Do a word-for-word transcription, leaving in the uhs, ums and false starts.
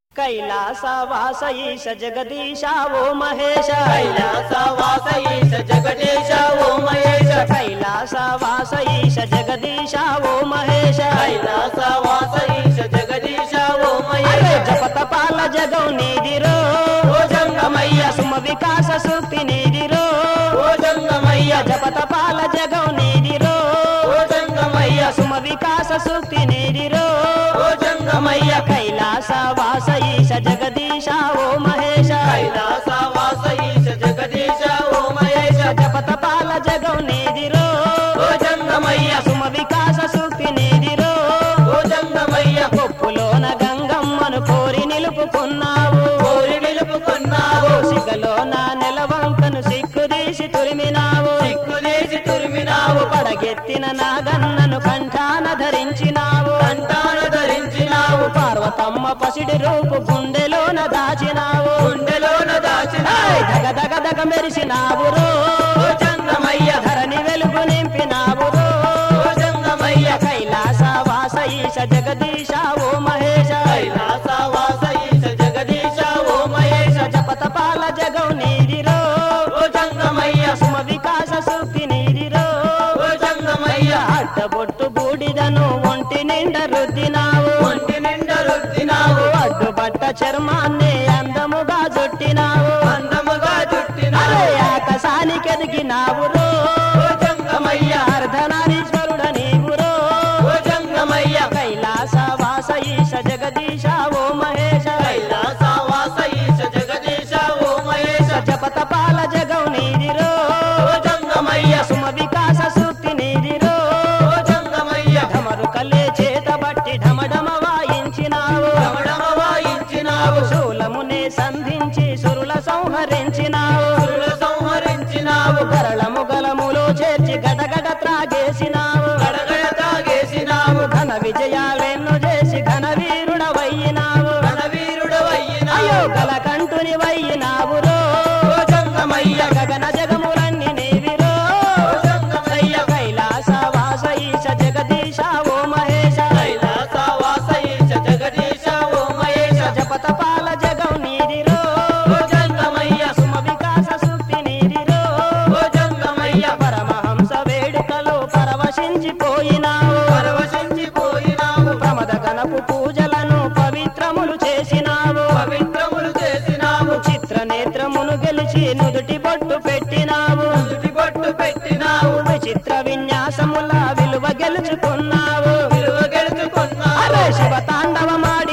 कैलासवास ईश जगदीश वो महेश कैलासवास ईश जगदीश वो महेश कैलासवास ईश जगदीश वो महेश कैलासवास ईश जगदीश वो अरे महेश जपत पाल जगौ नीदिरो ओ जंगमయ్య सुम विकास सुक्ति नीदिरो ओ जंगमయ్య जपत पाल जगौ नीदिरो ओ जंगमయ్య सुम विकास सुक्ति नीदिरो ओ जंगमయ్య कैलासवास ईश जगदीश वो महेश कैलासवास ईश जगदीश वो महेश जपत पाल जगौ नीदिरो ओ जंगमయ్య सुम विकास सुक्ति नीदिरो ओ जंगमయ్య కొప్పులోన గంగమ్మను కోరి నిలుపుకున్నావు కోరి నిలుపుకున్నావు సిగలోన నెలవంకను సిక్కుదీసి తురిమినావు సిక్కులేసి తురిమినావు పడగెత్తిన నాగన్నను కంఠాన ధరించినావు కంఠాన ధరించినావు పార్వతమ్మ పసిడి రూపు గుండెలోన దాచినావు గుండెలోన దాచినావు ఏయ్ దగ దగ దగ మెరిసినావు రో ఓ జంగమయ్య ధరణి వెలుగు నింపినావు రో ఓ జంగమయ్య కైలాసవాస ఈశ జగదీశ ఓ మహేశ कैलासवास ईश जगदीश वो महेश జపత పాల జగౌ నీదిరో ओ जंगमయ్య సుమ వికాస సుక్తి నీదిరో ओ జంగమయ్య అడ్డబొట్టు బూడిదను ఒంటి నిండ రుద్దినావు ఒంటి నిండా రుద్దినావు అడ్డుబట్ట చర్మాన్ని అందముగా జుట్టినావు అందముగా అరే చుట్టినావు ఆకాశానికెదిగినావు రో ఓ జంగమయ్య అర్ధనారీశ్వరుడ నీవు రో ఓ జంగమయ్య కైలాసవాస ఈశ జగదీశ ఓ మహేశ कैलासवास ईश जगदीश वो महेश జపత పాల జగౌ నీదిరో ओ जंगमయ్య సుమ వికాస సుక్తి నీదిరో ओ జంగమయ్య ఢమరు కల్లే చేత బట్టి ఢమఢమ వాయించినావు రమణమ వాయించినావు శూలమునే సంధించి సురుల సంహరించినావు సురుల సంహరించినావు గరళము గలములో చేర్చి గడగడ త్రాగేసినావు గడగడ తాగేసినావు ఘన విజయాలెన్నో చేసి ఘన వీరుడవయ్యినావు రణవీరుడవయ్యినావు అయ్యో కలకంఠుని వయ్యినావు రో ఓ జంగమయ్య గగన జగములన్నీ నీవిరో ఓ జంగమయ్య కైలాసవాస ఈశ జగదీశ ఓ మహేశ कैलासवास ईश जगदीश वो महेश జపత పాల జగౌ నీదిరో ओ जंगमయ్య సుమ వికాస సుక్తి నీదిరో ओ జంగమయ్య పరమహంస వేడుకలో పరవశించిపోయినావు పరవశించిపోయినావు ప్రమద గణపు పూజలను పవిత్రములు చేసినావు పవిత్రములు చేసినావు చిత్ర నేత్రమును గెలిచి నుదుటి బొట్టు పెట్టినావు నుదుటి బొట్టు పెట్టినావు విచిత్ర విన్యాసముల విలువ గెలుచుకున్నావు విలువ గెలుచుకున్నావు అరే శివ తాండవమాడి